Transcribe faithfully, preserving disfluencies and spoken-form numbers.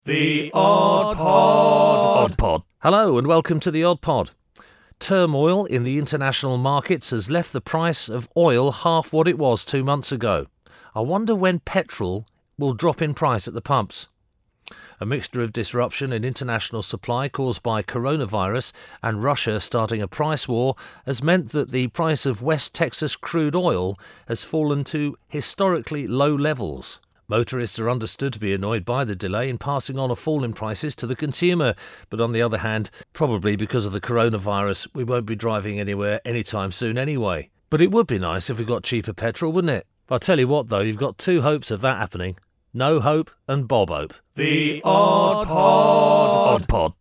The Odd Pod. Odd Pod. Hello and welcome to the Odd Pod. Turmoil in the international markets has left the price of oil half what it was two months ago. I wonder when petrol will drop in price at the pumps. A mixture of disruption in international supply caused by coronavirus and Russia starting a price war has meant that the price of West Texas crude oil has fallen to historically low levels. Motorists are understood to be annoyed by the delay in passing on a fall in prices to the consumer, but on the other hand, probably because of the coronavirus, we won't be driving anywhere anytime soon anyway. But it would be nice if we got cheaper petrol, wouldn't it? I'll tell you what though, you've got two hopes of that happening. No Hope and Bob Hope. The Odd Pod. Odd Pod.